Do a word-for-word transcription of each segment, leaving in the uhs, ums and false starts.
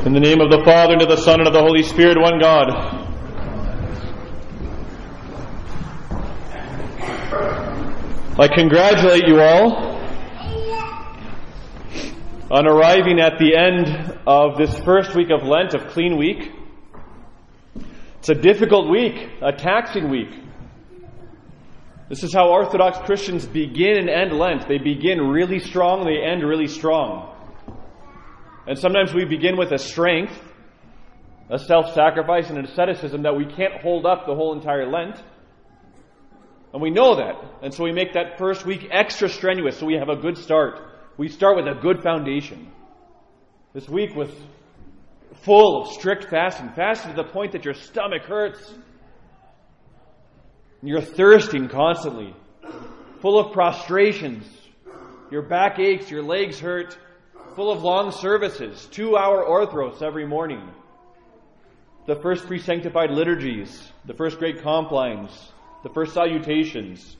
In the name of the Father, and of the Son, and of the Holy Spirit, one God. I congratulate you all on arriving at the end of this first week of Lent, of Clean Week. It's a difficult week, a taxing week. This is how Orthodox Christians begin and end Lent. They begin really strong, they end really strong. And sometimes we begin with a strength, a self-sacrifice, and an asceticism that we can't hold up the whole entire Lent. And we know that. And so we make that first week extra strenuous so we have a good start. We start with a good foundation. This week was full of strict fasting, fasting to the point that your stomach hurts. And you're thirsting constantly. Full of prostrations. Your back aches, your legs hurt. Full of long services, two-hour orthros every morning. The first pre-sanctified liturgies, the first great complines, the first salutations.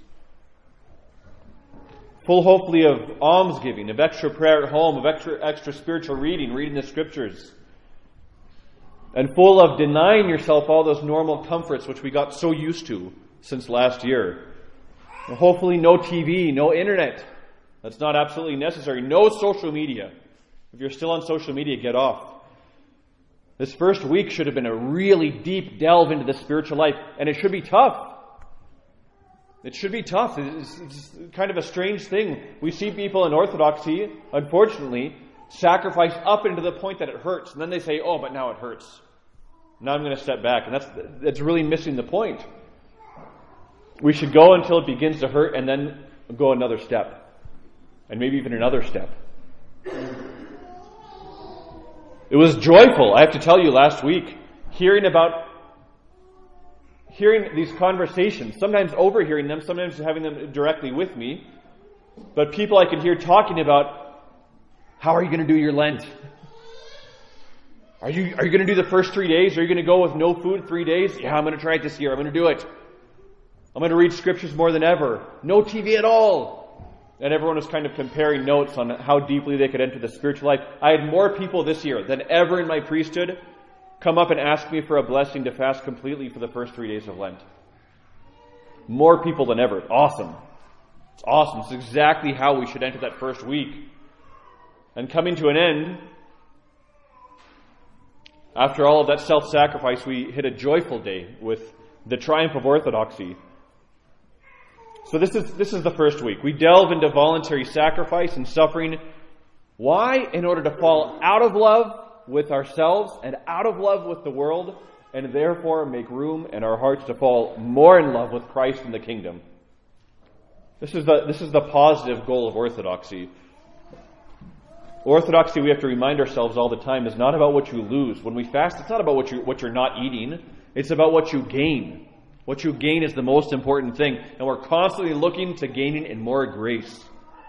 Full, hopefully, of almsgiving, of extra prayer at home, of extra, extra spiritual reading, reading the Scriptures. And full of denying yourself all those normal comforts which we got so used to since last year. And hopefully no T V, no internet. That's not absolutely necessary. No social media. If you're still on social media, get off. This first week should have been a really deep delve into the spiritual life, and it should be tough. It should be tough. It's, it's kind of a strange thing. We see people in Orthodoxy, unfortunately, sacrifice up into the point that it hurts, and then they say, oh, but now it hurts. Now I'm going to step back, and that's that's really missing the point. We should go until it begins to hurt, and then go another step, and maybe even another step. It was joyful, I have to tell you, last week, hearing about, hearing these conversations, sometimes overhearing them, sometimes having them directly with me, but people I could hear talking about, how are you going to do your Lent? Are you, are you going to do the first three days? Are you going to go with no food three days? Yeah, I'm going to try it this year. I'm going to do it. I'm going to read Scriptures more than ever. No T V at all. And everyone was kind of comparing notes on how deeply they could enter the spiritual life. I had more people this year than ever in my priesthood come up and ask me for a blessing to fast completely for the first three days of Lent. More people than ever. It's awesome. It's awesome. It's exactly how we should enter that first week. And coming to an end, after all of that self-sacrifice, we hit a joyful day with the triumph of orthodoxy. So this is this is the first week. We delve into voluntary sacrifice and suffering. Why? In order to fall out of love with ourselves and out of love with the world, and therefore make room in our hearts to fall more in love with Christ and the kingdom. This is the this is the positive goal of orthodoxy. Orthodoxy, we have to remind ourselves all the time, is not about what you lose. When we fast, it's not about what you what you're not eating. It's about what you gain. What you gain is the most important thing. And we're constantly looking to gaining in more grace.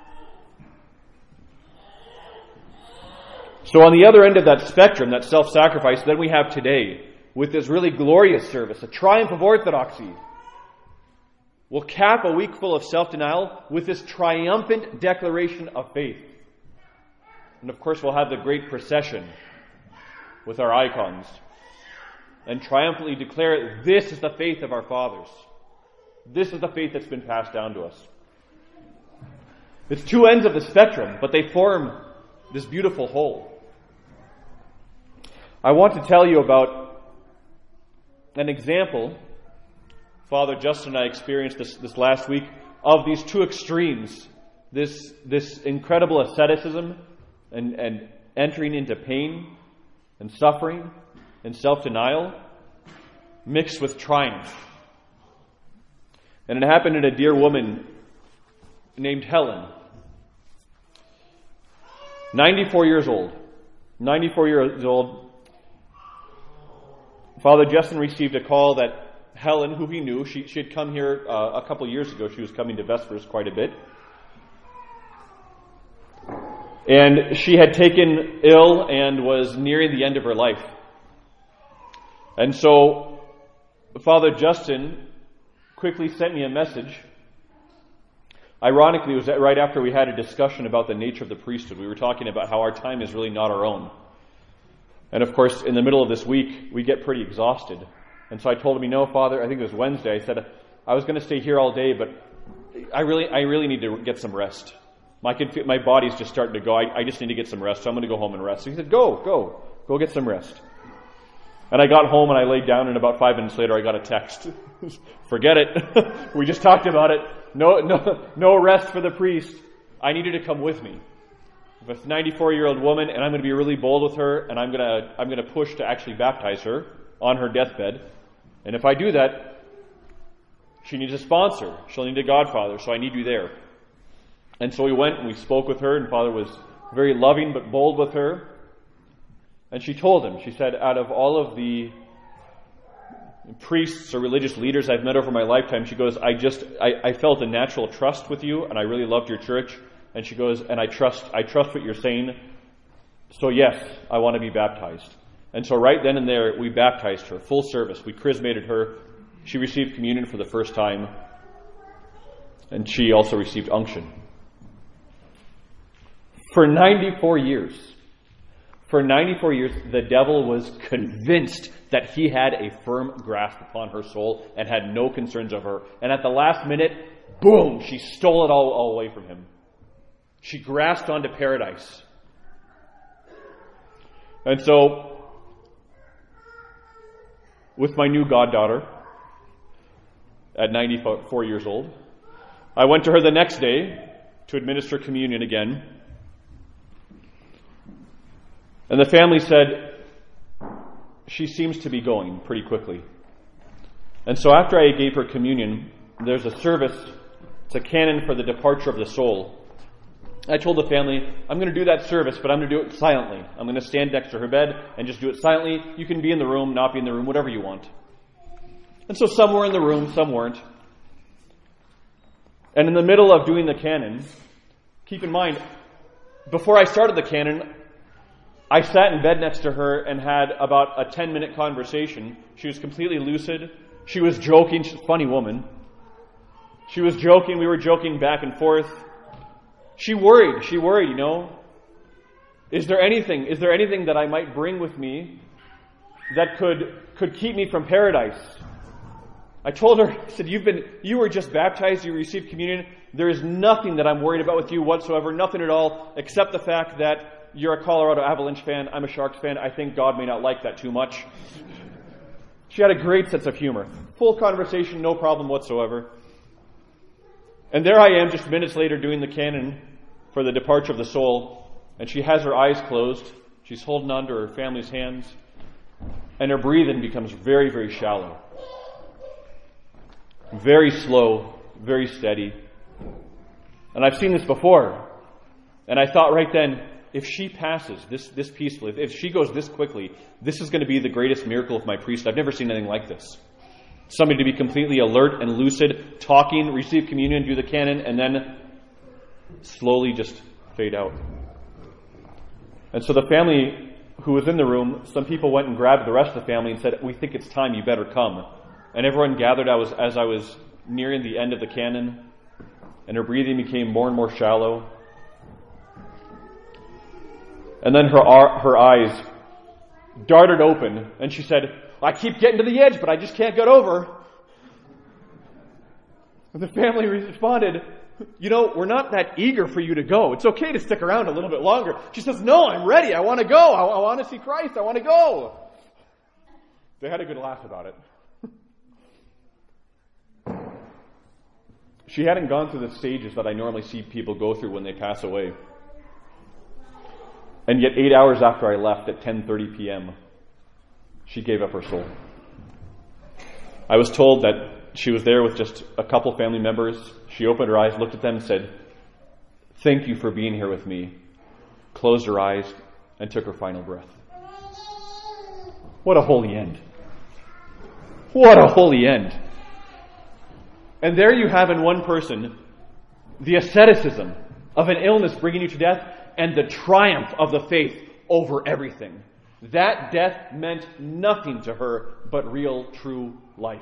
So on the other end of that spectrum, that self-sacrifice, then we have today, with this really glorious service, a triumph of orthodoxy. We'll cap a week full of self-denial with this triumphant declaration of faith. And of course we'll have the great procession with our icons. And triumphantly declare, this is the faith of our fathers. This is the faith that's been passed down to us. It's two ends of the spectrum, but they form this beautiful whole. I want to tell you about an example Father Justin and I experienced this, this last week of these two extremes. This, this incredible asceticism and, and entering into pain and suffering and self-denial mixed with triumph. And it happened in a dear woman named Helen. ninety-four years old. ninety-four years old. Father Justin received a call that Helen, who he knew, she, she had come here uh, a couple years ago. She was coming to Vespers quite a bit. And she had taken ill and was nearing the end of her life. And so Father Justin quickly sent me a message. Ironically, it was right after we had a discussion about the nature of the priesthood. We were talking about how our time is really not our own. And of course, in the middle of this week, we get pretty exhausted. And so I told him, you know, Father, I think it was Wednesday, I said, I was going to stay here all day, but I really I really need to get some rest. My my body's just starting to go. I, I just need to get some rest, so I'm going to go home and rest. So he said, go, go, go get some rest. And I got home and I laid down, and about five minutes later I got a text. Forget it. We just talked about it. No, no, no rest for the priest. I need you to come with me. With a ninety-four-year-old woman, and I'm going to be really bold with her, and I'm going to I'm going to push to actually baptize her on her deathbed. And if I do that, she needs a sponsor. She'll need a godfather, so I need you there. And so we went and we spoke with her, and Father was very loving but bold with her. And she told him, she said, out of all of the priests or religious leaders I've met over my lifetime, she goes, I just, I, I felt a natural trust with you, and I really loved your church. And she goes, and I trust, I trust what you're saying. So yes, I want to be baptized. And so right then and there, we baptized her, full service. We chrismated her. She received communion for the first time. And she also received unction. For ninety-four years, for ninety-four years, the devil was convinced that he had a firm grasp upon her soul and had no concerns of her. And at the last minute, boom, she stole it all, all away from him. She grasped onto paradise. And so, with my new goddaughter, at ninety-four years old, I went to her the next day to administer communion again. And the family said, she seems to be going pretty quickly. And so after I gave her communion, there's a service, it's a canon for the departure of the soul. I told the family, I'm going to do that service, but I'm going to do it silently. I'm going to stand next to her bed and just do it silently. You can be in the room, not be in the room, whatever you want. And so some were in the room, some weren't. And in the middle of doing the canon, keep in mind, before I started the canon, I sat in bed next to her and had about a ten-minute conversation. She was completely lucid. She was joking. She's a funny woman. She was joking. We were joking back and forth. She worried. She worried, you know. Is there anything, is there anything that I might bring with me that could, could keep me from paradise? I told her, I said, you've been, you were just baptized, you received communion. There is nothing that I'm worried about with you whatsoever, nothing at all, except the fact that you're a Colorado Avalanche fan, I'm a Sharks fan. I think God may not like that too much. She had a great sense of humor. Full conversation, no problem whatsoever. And there I am just minutes later doing the canon for the departure of the soul. And she has her eyes closed. She's holding on to her family's hands. And her breathing becomes very, very shallow. Very slow, very steady. And I've seen this before. And I thought right then, if she passes this, this peacefully, if she goes this quickly, this is going to be the greatest miracle of my priest. I've never seen anything like this. Somebody to be completely alert and lucid, talking, receive communion, do the canon, and then slowly just fade out. And so the family who was in the room, some people went and grabbed the rest of the family and said, we think it's time, you better come. And everyone gathered I was, as I was nearing the end of the canon, and her breathing became more and more shallow. And then her her eyes darted open, and she said, I keep getting to the edge, but I just can't get over. And the family responded, you know, we're not that eager for you to go. It's okay to stick around a little bit longer. She says, no, I'm ready. I want to go. I, I want to see Christ. I want to go. They had a good laugh about it. She hadn't gone through the stages that I normally see people go through when they pass away. And yet eight hours after I left at ten thirty p.m., she gave up her soul. I was told that she was there with just a couple family members. She opened her eyes, looked at them, and said, thank you for being here with me. Closed her eyes and took her final breath. What a holy end. What a holy end. And there you have in one person the asceticism of an illness bringing you to death and the triumph of the faith over everything. That death meant nothing to her but real, true life.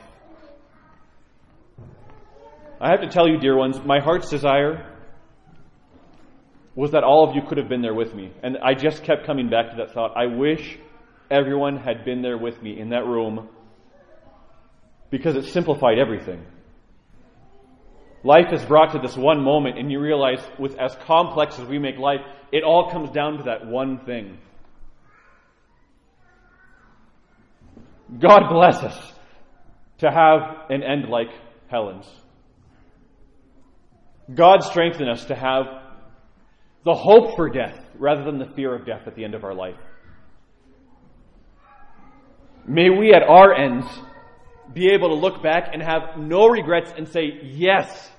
I have to tell you, dear ones, my heart's desire was that all of you could have been there with me. And I just kept coming back to that thought. I wish everyone had been there with me in that room, because it simplified everything. Life is brought to this one moment, and you realize, with as complex as we make life, it all comes down to that one thing. God bless us to have an end like Helen's. God strengthen us to have the hope for death rather than the fear of death at the end of our life. May we at our ends be able to look back and have no regrets and say, yes,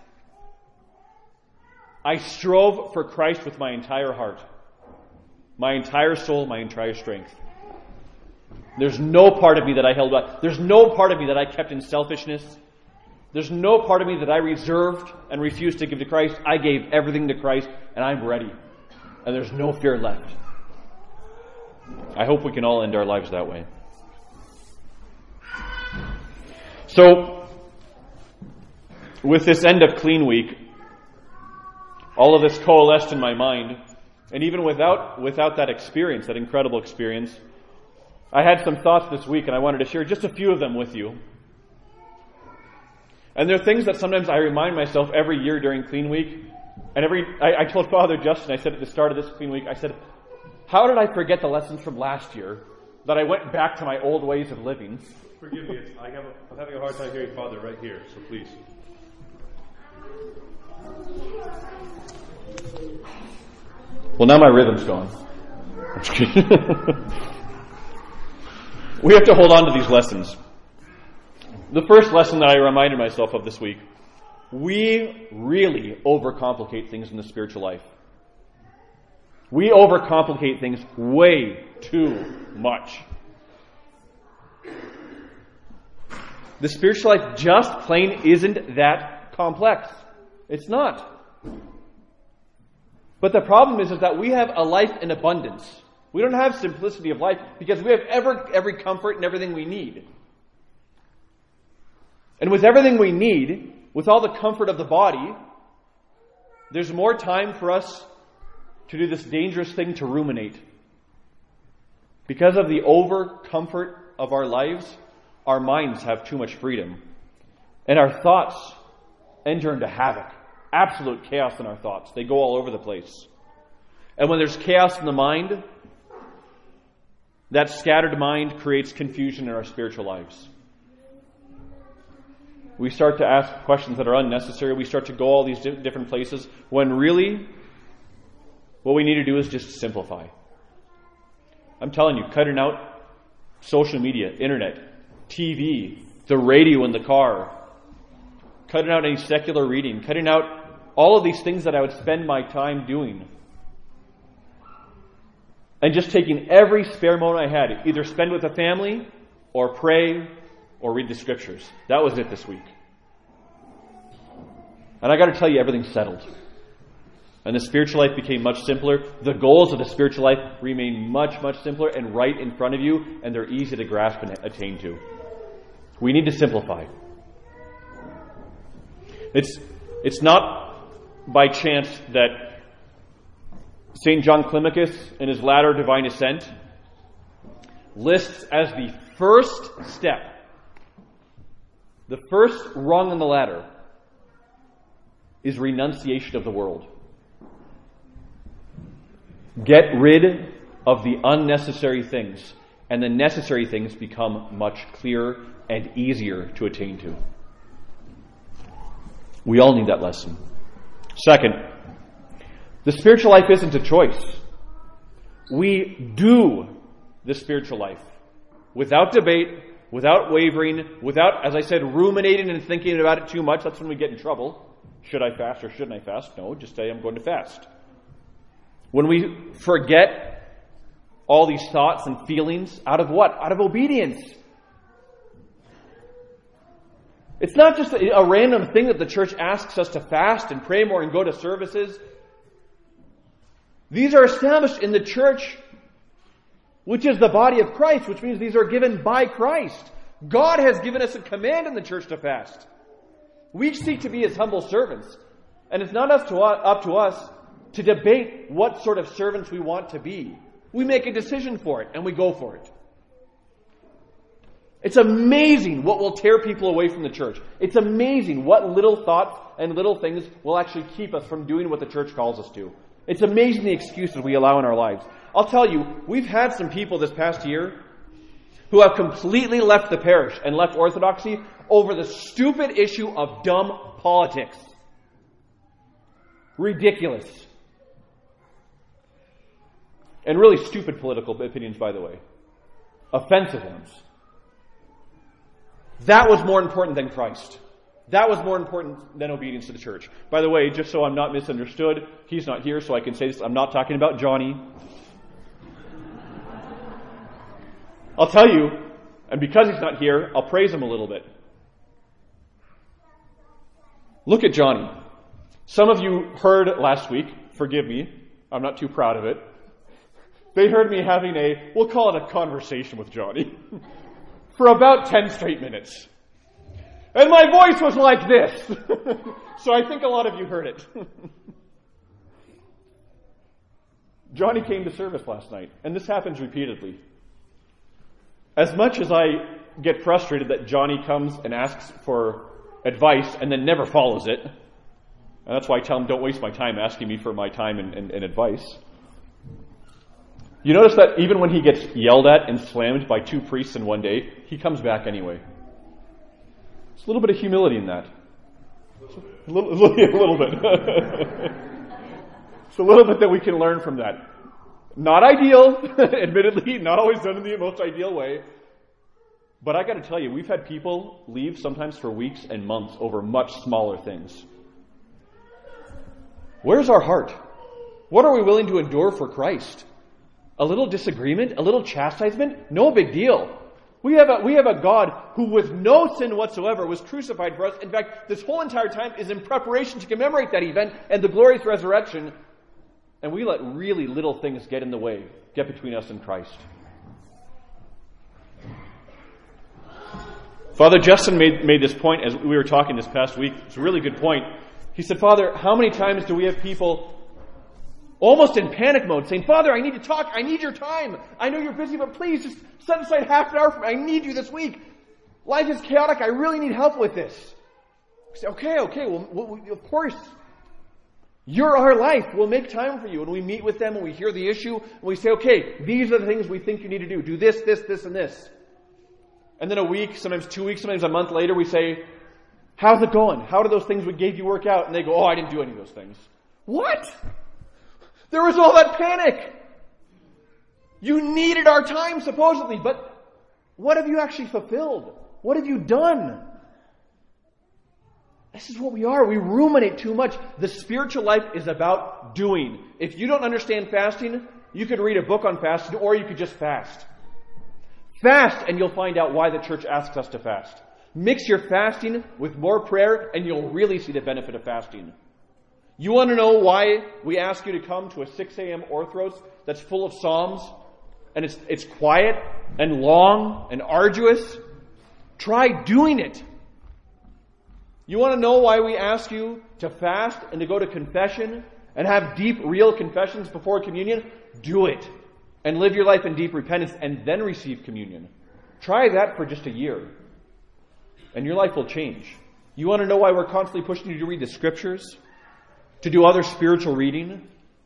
I strove for Christ with my entire heart, my entire soul, my entire strength. There's no part of me that I held back. There's no part of me that I kept in selfishness. There's no part of me that I reserved and refused to give to Christ. I gave everything to Christ, and I'm ready. And there's no fear left. I hope we can all end our lives that way. So, with this end of Clean Week, all of this coalesced in my mind, and even without without that experience, that incredible experience, I had some thoughts this week, and I wanted to share just a few of them with you. And they're things that sometimes I remind myself every year during Clean Week. And every I, I told Father Justin, I said at the start of this Clean Week, I said, how did I forget the lessons from last year that I went back to my old ways of living? Forgive me, it's, I have a, I'm having a hard time hearing Father right here, so please. Well, now my rhythm's gone. I'm just kidding. We have to hold on to these lessons. The first lesson that I reminded myself of this week, we really overcomplicate things in the spiritual life. We overcomplicate things way too much. The spiritual life just plain isn't that complex. It's not. But the problem is, is that we have a life in abundance. We don't have simplicity of life because we have ever, every comfort and everything we need. And with everything we need, with all the comfort of the body, there's more time for us to do this dangerous thing to ruminate. Because of the over comfort of our lives, our minds have too much freedom. And our thoughts enter into havoc. Absolute chaos in our thoughts. They go all over the place. And when there's chaos in the mind, that scattered mind creates confusion in our spiritual lives. We start to ask questions that are unnecessary. We start to go all these different places when really what we need to do is just simplify. I'm telling you, cutting out social media, internet, T V, the radio in the car, cutting out any secular reading, cutting out all of these things that I would spend my time doing. And just taking every spare moment I had, either spend with the family or pray or read the scriptures. That was it this week. And I got to tell you, everything's settled. And the spiritual life became much simpler. The goals of the spiritual life remain much, much simpler and right in front of you, and they're easy to grasp and attain to. We need to simplify. It's, it's not by chance that Saint John Climacus, in his Ladder of Divine Ascent, lists as the first step, the first rung on the ladder, is renunciation of the world. Get rid of the unnecessary things, and the necessary things become much clearer and easier to attain to. We all need that lesson. Second, the spiritual life isn't a choice. We do the spiritual life without debate, without wavering, without, as I said, ruminating and thinking about it too much. That's when we get in trouble. Should I fast or shouldn't I fast? No, just say I'm going to fast. When we forget all these thoughts and feelings, out of what? Out of obedience. It's not just a, a random thing that the church asks us to fast and pray more and go to services. These are established in the church, which is the body of Christ, which means these are given by Christ. God has given us a command in the church to fast. We seek to be His humble servants. And it's not up to, up to us to debate what sort of servants we want to be. We make a decision for it, and we go for it. It's amazing what will tear people away from the church. It's amazing what little thoughts and little things will actually keep us from doing what the church calls us to. It's amazing the excuses we allow in our lives. I'll tell you, we've had some people this past year who have completely left the parish and left Orthodoxy over the stupid issue of dumb politics. Ridiculous. And really stupid political opinions, by the way. Offensive ones. That was more important than Christ. That was more important than obedience to the church. By the way, just so I'm not misunderstood, he's not here, so I can say this. I'm not talking about Johnny. I'll tell you, and because he's not here, I'll praise him a little bit. Look at Johnny. Some of you heard last week, forgive me, I'm not too proud of it. They heard me having a, we'll call it a conversation with Johnny, for about ten straight minutes. And my voice was like this. So I think a lot of you heard it. Johnny came to service last night, and this happens repeatedly. As much as I get frustrated that Johnny comes and asks for advice and then never follows it, and that's why I tell him, don't waste my time asking me for my time and, and, and advice. You notice that even when he gets yelled at and slammed by two priests in one day, he comes back anyway. There's a little bit of humility in that. A little, a little, a little bit. It's a little bit that we can learn from that. Not ideal, admittedly, not always done in the most ideal way. But I got to tell you, we've had people leave sometimes for weeks and months over much smaller things. Where's our heart? What are we willing to endure for Christ? A little disagreement? A little chastisement? No big deal. We have a, we have a God who with no sin whatsoever was crucified for us. In fact, this whole entire time is in preparation to commemorate that event and the glorious resurrection. And we let really little things get in the way, get between us and Christ. Father Justin made, made this point as we were talking this past week. It's a really good point. He said, Father, how many times do we have people almost in panic mode saying, Father, I need to talk. I need your time. I know you're busy, but please just set aside half an hour for me. I need you this week. Life is chaotic. I really need help with this. We say, okay, okay, well, well, of course. You're our life. We'll make time for you. And we meet with them and we hear the issue and we say, okay, these are the things we think you need to do. Do this, this, this, and this. And then a week, sometimes two weeks, sometimes a month later, we say, how's it going? How do those things we gave you work out? And they go, oh, I didn't do any of those things. What? There was all that panic. You needed our time, supposedly, but what have you actually fulfilled? What have you done? This is what we are. We ruminate too much. The spiritual life is about doing. If you don't understand fasting, you could read a book on fasting, or you could just fast. Fast, and you'll find out why the church asks us to fast. Mix your fasting with more prayer, and you'll really see the benefit of fasting. You want to know why we ask you to come to a six a.m. Orthros that's full of psalms, and it's, it's quiet and long and arduous? Try doing it. You want to know why we ask you to fast and to go to confession and have deep, real confessions before communion? Do it. And live your life in deep repentance and then receive communion. Try that for just a year. And your life will change. You want to know why we're constantly pushing you to read the scriptures? To do other spiritual reading?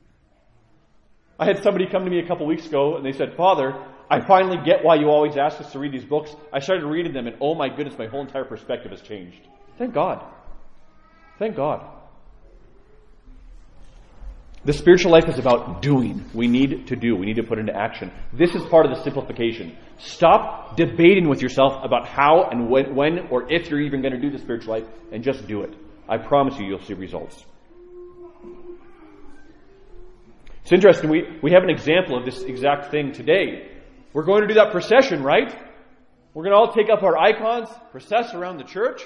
I had somebody come to me a couple weeks ago and they said, Father, I finally get why you always ask us to read these books. I started reading them and oh my goodness, my whole entire perspective has changed. Thank God. Thank God. The spiritual life is about doing. We need to do. We need to put into action. This is part of the simplification. Stop debating with yourself about how and when, when or if you're even going to do the spiritual life, and just do it. I promise you, you'll see results. It's interesting. We, we have an example of this exact thing today. We're going to do that procession, right? We're going to all take up our icons, process around the church.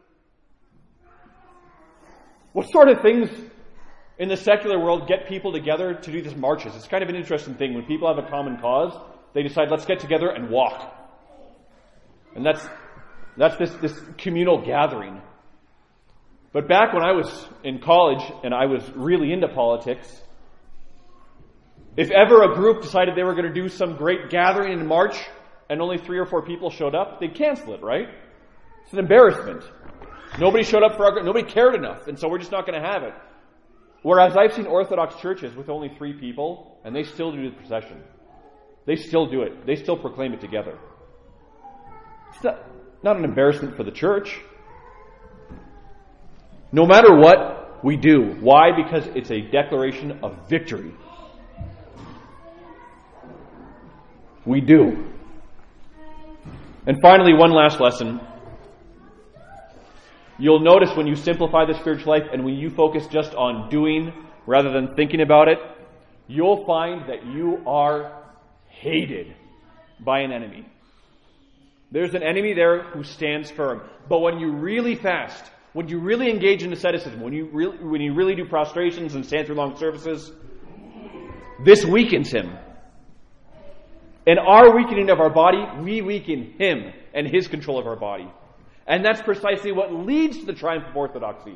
What sort of things in the secular world get people together to do these marches? It's kind of an interesting thing. When people have a common cause, they decide, let's get together and walk. And that's that's this, this communal gathering. But back when I was in college and I was really into politics, if ever a group decided they were going to do some great gathering and march, and only three or four people showed up, they'd cancel it, right? It's an embarrassment. Nobody showed up for our, nobody cared enough, and so we're just not going to have it. Whereas I've seen Orthodox churches with only three people, and they still do the procession. They still do it. They still proclaim it together. It's not, not an embarrassment for the church. No matter what we do. Why? Because it's a declaration of victory. We do. And finally, one last lesson. You'll notice when you simplify the spiritual life and when you focus just on doing rather than thinking about it, you'll find that you are hated by an enemy. There's an enemy there who stands firm. But when you really fast, when you really engage in asceticism, when you really, when you really do prostrations and stand through long services, this weakens him. In our weakening of our body, we weaken him and his control of our body. And that's precisely what leads to the triumph of orthodoxy.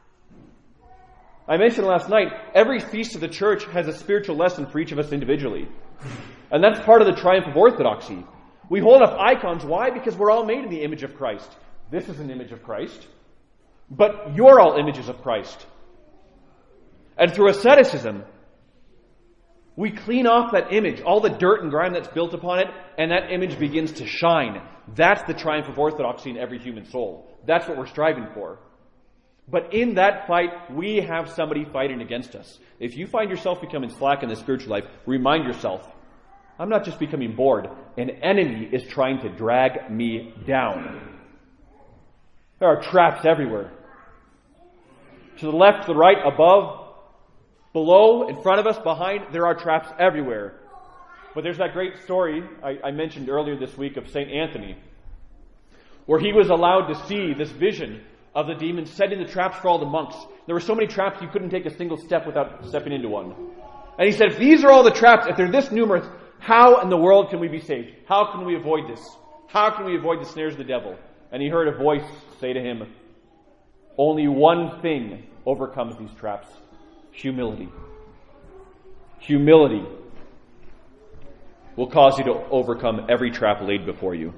I mentioned last night, every feast of the church has a spiritual lesson for each of us individually. And that's part of the triumph of orthodoxy. We hold up icons. Why? Because we're all made in the image of Christ. This is an image of Christ. But you're all images of Christ. And through asceticism, we clean off that image, all the dirt and grime that's built upon it, and that image begins to shine. That's the triumph of orthodoxy in every human soul. That's what we're striving for. But in that fight, we have somebody fighting against us. If you find yourself becoming slack in the spiritual life, remind yourself, I'm not just becoming bored. An enemy is trying to drag me down. There are traps everywhere. To the left, to the right, above, below, in front of us, behind, there are traps everywhere. But there's that great story I, I mentioned earlier this week of Saint Anthony, where he was allowed to see this vision of the demons setting the traps for all the monks. There were so many traps you couldn't take a single step without stepping into one. And he said, if these are all the traps, if they're this numerous, how in the world can we be saved? How can we avoid this? How can we avoid the snares of the devil? And he heard a voice say to him, only one thing overcomes these traps. Humility. Humility will cause you to overcome every trap laid before you.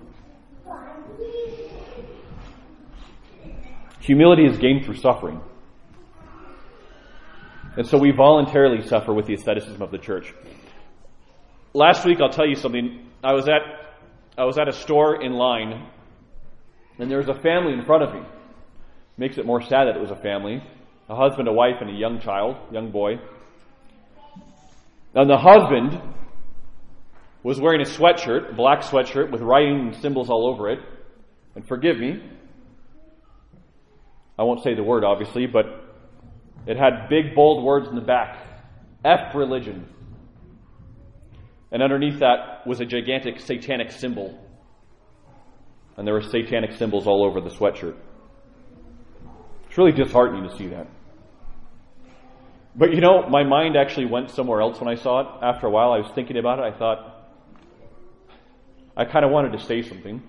Humility is gained through suffering. And so we voluntarily suffer with the asceticism of the church. Last week, I'll tell you something. I was at I was at a store in line, and there was a family in front of me. Makes it more sad that it was a family. A husband, a wife, and a young child, young boy. And the husband was wearing a sweatshirt, a black sweatshirt with writing and symbols all over it. And forgive me, I won't say the word obviously, but it had big bold words in the back. F religion. And underneath that was a gigantic satanic symbol. And there were satanic symbols all over the sweatshirt. It's really disheartening to see that. But you know, my mind actually went somewhere else when I saw it. After a while, I was thinking about it. I thought, I kind of wanted to say something.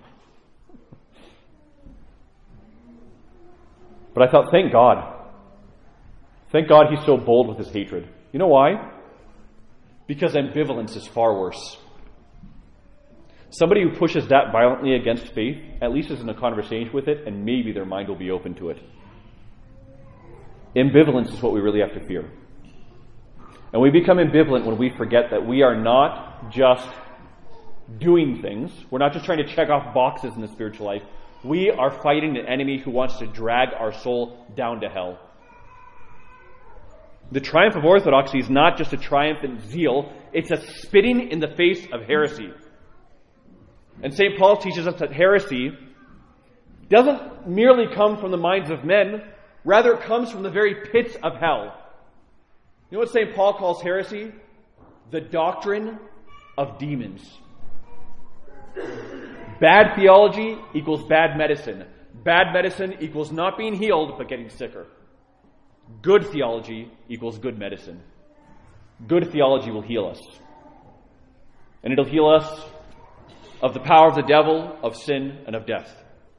But I thought, thank God. Thank God he's so bold with his hatred. You know why? Because ambivalence is far worse. Somebody who pushes that violently against faith, at least is in a conversation with it, and maybe their mind will be open to it. Ambivalence is what we really have to fear. And we become ambivalent when we forget that we are not just doing things. We're not just trying to check off boxes in the spiritual life. We are fighting an enemy who wants to drag our soul down to hell. The triumph of orthodoxy is not just a triumphant zeal, it's a spitting in the face of heresy. And Saint Paul teaches us that heresy doesn't merely come from the minds of men, rather it comes from the very pits of hell. You know what Saint Paul calls heresy? The doctrine of demons. Bad theology equals bad medicine. Bad medicine equals not being healed, but getting sicker. Good theology equals good medicine. Good theology will heal us. And it'll heal us of the power of the devil, of sin, and of death.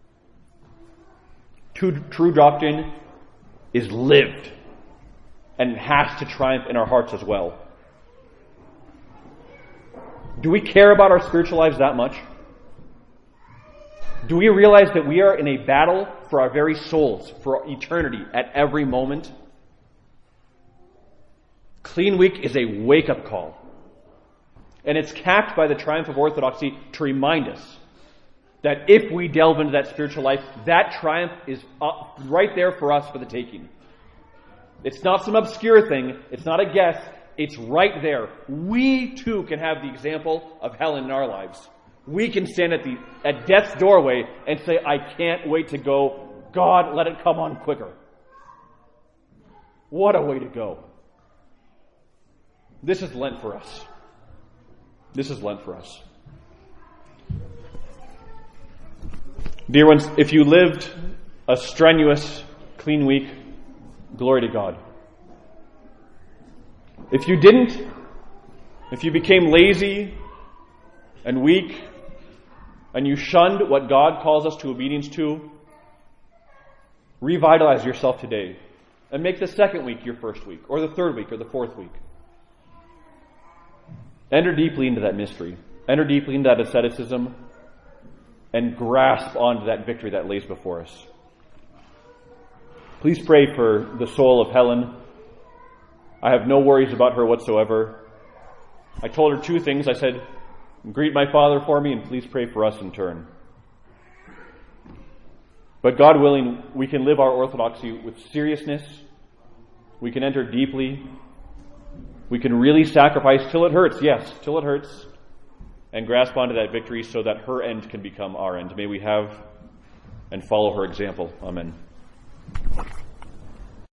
True, true doctrine is lived and has to triumph in our hearts as well. Do we care about our spiritual lives that much? Do we realize that we are in a battle for our very souls, for eternity, at every moment? Clean Week is a wake-up call. And it's capped by the triumph of orthodoxy to remind us that if we delve into that spiritual life, that triumph is up right there for us for the taking. It's not some obscure thing. It's not a guess. It's right there. We too can have the example of Helen in our lives. We can stand at the at death's doorway and say, I can't wait to go. God, let it come on quicker. What a way to go. This is Lent for us. This is Lent for us. Dear ones, if you lived a strenuous, clean week, glory to God. If you didn't, if you became lazy and weak, and you shunned what God calls us to obedience to, revitalize yourself today and make the second week your first week, or the third week, or the fourth week. Enter deeply into that mystery. Enter deeply into that asceticism and grasp onto that victory that lays before us. Please pray for the soul of Helen. I have no worries about her whatsoever. I told her two things. I said, greet my Father for me, and please pray for us in turn. But God willing, we can live our orthodoxy with seriousness. We can enter deeply. We can really sacrifice till it hurts, yes, till it hurts, and grasp onto that victory so that her end can become our end. May we have and follow her example. Amen.